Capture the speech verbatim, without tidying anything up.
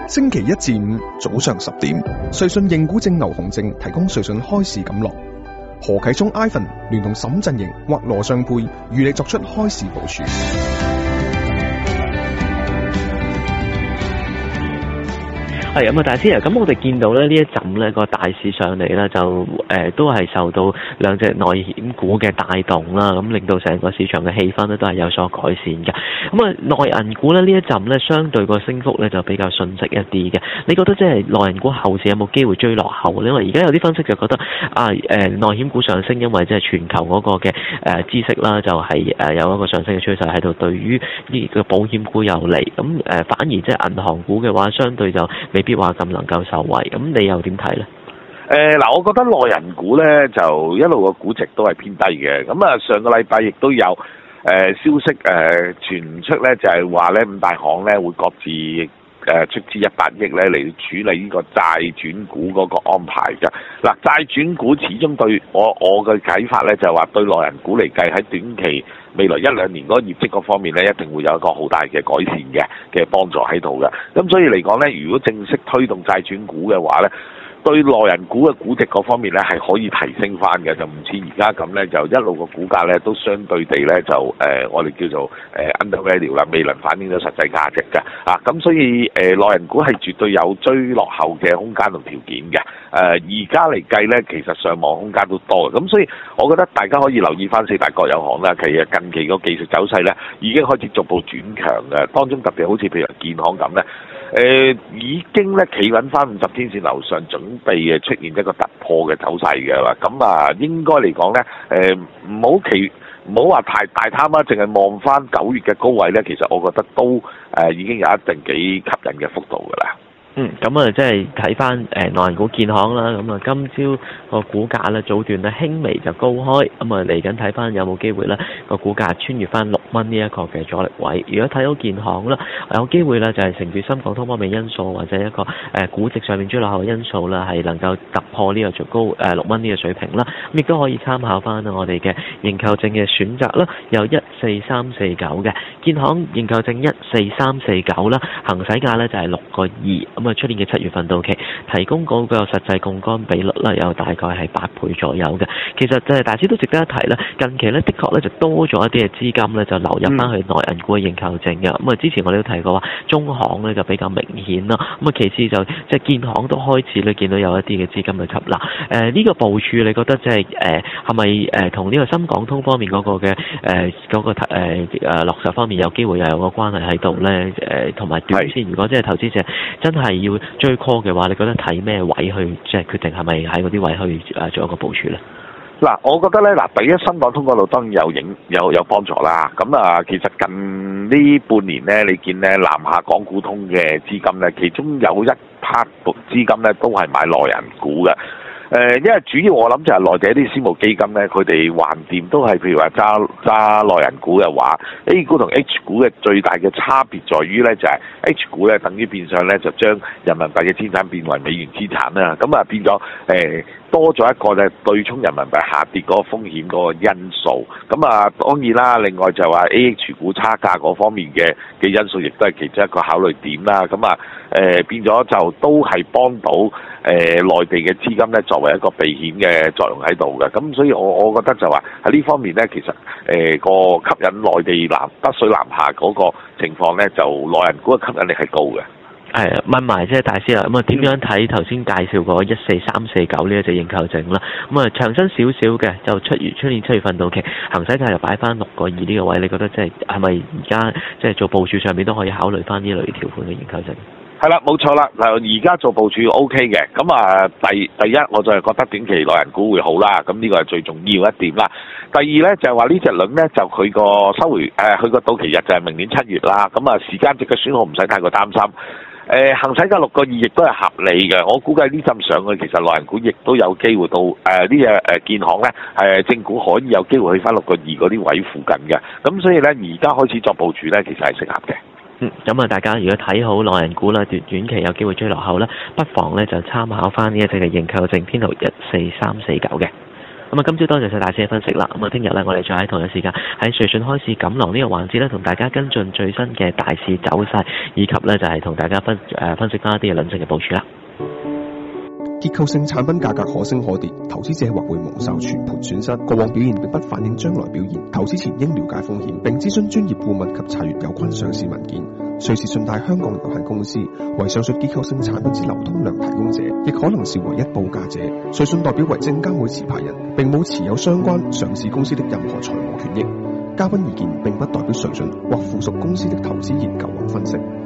星期一至五早上十點，瑞信認股證牛熊證提供瑞信開市錦樂。何啟聰 Ivan 聯同沈振盈或羅尚佩與你作出開市部署。 係咁啊，大師啊，咁我哋見到咧呢一陣咧個大市上嚟咧，就誒、呃、都係受到兩隻內險股嘅帶動啦，咁令到成個市場嘅氣氛咧都係有所改善嘅。咁啊，內銀股咧呢一陣咧相對個升幅咧就比較迅速一啲嘅。你覺得即係內銀股後市有冇機會追落後咧？因為而家有啲分析就覺得啊誒、呃、內險股上升，因為即係全球嗰個嘅誒孳息啦，就係、是、誒有一個上升嘅趨勢喺度，對於呢個保險股有利。咁誒、呃、反而即係銀行股嘅話，相對就未必話咁能夠受惠，咁你又點睇呢？ 誒嗱、呃，我覺得內銀股呢，就一路個估值都係偏低嘅。咁啊，上個禮拜亦都有誒、呃、消息誒、呃、傳出呢，就係話呢五大行呢會各自誒、呃、出資一百億呢嚟處理呢個債轉股嗰個安排嘅。嗱、呃，債轉股始終對我我嘅睇法呢，就係話對內銀股嚟計喺短期未來一兩年嗰個業績嗰方面咧，一定會有一個好大嘅改善嘅嘅幫助喺度嘅。咁所以嚟講咧，如果正式推動債轉股嘅話咧，對內銀股嘅估值嗰方面咧係可以提升翻嘅，就唔似而家咁咧，就一路個股價咧都相對地咧就誒、呃、我哋叫做誒 undervalue 啦，未能反映到實際價值嘅啊。咁所以誒、呃、內銀股係絕對有追落後嘅空間同條件嘅。誒而家嚟計咧，其實上望空間都多嘅。咁所以我覺得大家可以留意翻四大國有行啦。其實近期個技術走勢咧已經開始逐步轉強嘅，當中特別好似譬如建行咁咧。誒、呃、已經咧企穩翻五十天線樓上，準備嘅出現一個突破嘅走勢嘅啦。咁啊，應該嚟講咧，誒唔好期唔好話太大貪啦，淨係望翻九月嘅高位咧，其實我覺得都誒、呃、已經有一定幾吸引嘅幅度㗎啦。 嗯，咁啊，即係睇翻誒內銀股建行啦，咁啊今朝個股價咧早段咧輕微就高開，咁啊嚟緊睇翻有冇機會咧個股價穿越翻六蚊呢一個嘅阻力位。如果睇到建行啦，有機會咧就係乘住深港通方面因素或者一個誒估值上面追落後嘅因素啦，係能夠突破呢個最高誒六蚊呢個水平啦。咁亦都可以參考翻我哋嘅認購證嘅選擇啦，有一四三四九嘅建行認購證一四三四九啦，行使價咧就係六個二。咁啊，出年嘅七月份到期，提供嗰個實際槓桿比率咧，有大概係八倍左右嘅。其實就係大致都值得一提啦。近期咧，的確咧就多咗一啲嘅資金咧，就流入翻去內銀股嘅認購證嘅。咁啊，之前我哋都提過話，中行咧就比較明顯啦。咁啊，其次就即係建行都開始咧見到有一啲嘅資金去吸納。誒、呃、呢、這個部署，你覺得即係誒係咪誒同呢個深港通方面嗰個嘅誒嗰個誒誒、呃、落實方面有機會又有個關係喺度咧？誒同埋短線，如果即係投資者真係要追 call 嘅話，你覺得睇咩位去即係決定係咪喺嗰啲位去誒做一個部署咧？ 嗱，我覺得咧，嗱，第一深港通嗰度當然有影有有幫助啦。咁啊，其實近呢半年咧，你見咧南下港股通嘅資金咧，其中有一 part 資金咧都係買內銀股嘅。誒、呃，因為主要我諗就係內地一啲私募基金咧，佢哋橫掂都係譬如話揸揸內銀股嘅話 ，A 股同 H 股嘅最大嘅差別在於咧，就係、是、H 股咧等於變相咧就將人民幣嘅資產變為美元資產啦，咁啊變咗誒、呃、多咗一個咧對沖人民幣下跌嗰個風險嗰個因素。咁啊當然啦，另外就話 A H 股差價嗰方面嘅嘅因素，亦都係其中一個考慮點啦。咁啊誒變咗就都係幫到誒、呃、內地嘅資金咧作為一個避險嘅作用喺度嘅。咁所以我我覺得就話喺呢方面咧，其實誒個、呃、吸引內地南北水南下嗰個情況咧，就內銀股嘅吸引力係高嘅。 係啊，問埋即係大師啦，咁啊點樣睇頭先介紹過一四三四九呢一隻認購證啦？咁啊長身少少嘅，就出月出年七月份到期，行使價又擺翻六個二呢個位，你覺得即係係咪而家即係做部署上面都可以考慮翻呢類條款嘅認購證？ 係啦，冇錯啦。嗱，而家做部署 O K 嘅，咁啊，第第一我就係覺得短期內銀股會好啦，咁呢個係最重要一點啦。第二咧就係話呢隻輪咧就佢個收回誒，佢個到期日就係明年七月啦，咁啊時間值嘅損耗唔使太過擔心。誒、呃、行使價六個二亦都係合理嘅，我估計呢陣上去其實內銀股亦都有機會到誒呢隻誒建行咧係正股可以有機會去翻六個二嗰啲位附近嘅，咁所以咧而家開始作部署咧其實係適合嘅。 嗯，咁啊，大家如果睇好內銀股啦，短短期有機會追落後啦，不妨咧就參考翻呢一隻嘅認購證編號一四三四九嘅。 咁啊，今朝多謝晒大師嘅分析啦。咁啊，聽日咧，我哋再喺同一時間喺瑞信開市錦囊呢個環節咧，同大家跟進最新嘅大市走勢，以及咧就係同大家分誒分析翻一啲嘅輪升嘅部署啦。 結構性產品價格可升可跌，投資者或會蒙受全盤損失。過往表現並不反映將來表現，投資前應了解風險，並諮詢專業顧問及查閱有關上市文件。瑞士信貸香港有限公司為上述結構性產品之流通量提供者，亦可能是唯一報價者。瑞信代表為證監會持牌人，並冇持有相關上市公司的任何財務權益。嘉賓意見並不代表瑞信或附屬公司的投資研究或分析。